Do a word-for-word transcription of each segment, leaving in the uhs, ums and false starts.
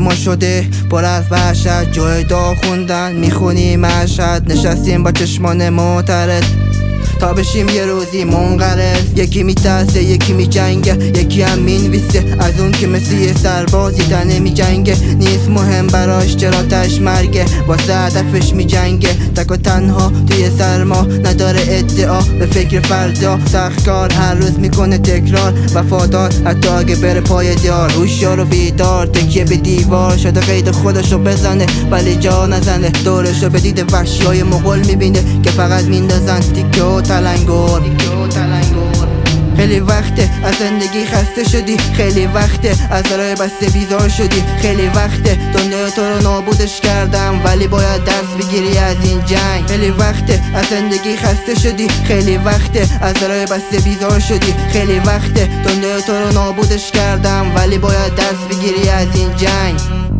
ما شده پر از وحشت، جای دعا خوندن میخونیم مشهد، نشستیم با چشمان معترض تا بشیم یه روزی منقرض. یکی میترسه یکی میجنگه، یکی هم مینویسه از اون که مثل یه سربازی تنه میجنگه. نیست مهم براش چرا تش مرگه، واسه هدفش میجنگه تک و تنها توی سرما، نداره ادعا به فکر فردا. سخت کار هر روز میکنه تکرار، وفادار حتی اگه بره پای دیار. هوشیار و بیدار تکیه به دیوار، شده قید خودشو بزنه ولی جا نزنه. دورشو به دید وحشی های مغول میبینه که فقط میندازن تیکه و تلنگور. خیلی وقته از زندگی خسته شدی، خیلی وقته از راه بسته بیزار شدی، خیلی وقته دنیا تو رو نابودش کردم ولی باید درس بگیری از این جنگ. خیلی وقته از زندگی خسته شدی، خیلی وقته از راه بسته بیزار شدی، خیلی وقته دنیا تو رو نابودش کردم ولی باید درس بگیری از این جنگ.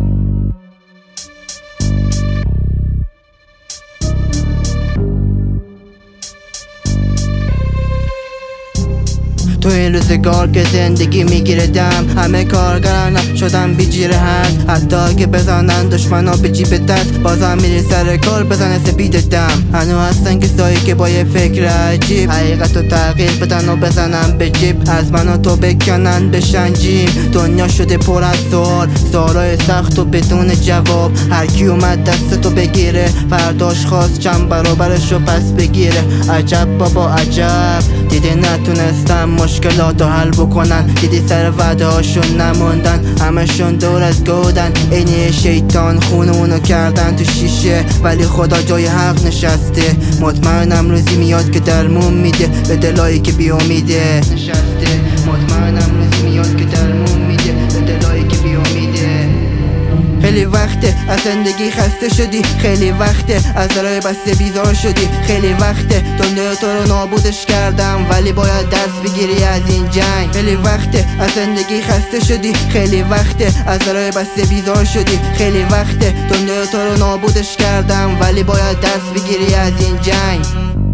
تو این روزگار که زندگی میگیره دم، همه کارگران شدن بیجیره هست. حتی اگه بزنن دشمنا به جیب دست، بازم میری سر کار بزنه سپید دم. هنو هستن کسایی که با یه فکر عجیب حقیقت رو تغییر بدن و بزنن به جیب، از من و تو بکنن بشن جیم. دنیا شده پر از سوال، سوالای سخت و بدون جواب. هرکی اومد دستتو بگیره فرداش خواست چند برابرشو پس بگیره. عجب بابا عجب، دیده نتونستم مشکلاتو حل بکنن، دیدی سر وعده هاشون نموندن، همشون دور از گودن. اینی شیطان خونونو کردن تو شیشه ولی خدا جای حق نشسته. مطمئنم روزی میاد که درمون میده به دلایی که بی امیده نشسته. مطمئنم روزی میاد که درمون میده به دلایی که بی امیده. خیلی وقته از زندگی خسته شدی، خیلی وقته از راه بسته بیزار شدی، خیلی وقته دنیا تو رو نابودش کردم ولی باید درس بگیری از این جنگ. خیلی وقته از زندگی خسته شدی، خیلی وقته از راه بسته بیزار شدی، خیلی وقته دنیا تو رو نابودش کردم ولی باید درس بگیری از این جنگ.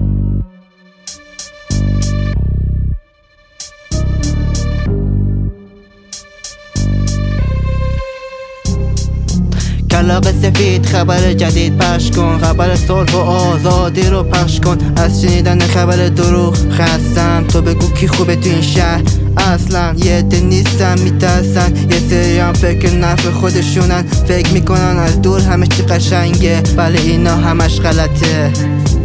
کلاغ سفید خبر جدید پخش کن، خبر صلح و آزادی رو پخش کن. از شنیدن خبر دروغ خستم، تو بگو کی خوبه تو این شهر اصلا. یه عده نیستن میترسن، یه سری هم فکر نفع خودشونن، فکر میکنن از دور همه چی قشنگه ولی اینا همش غلطه.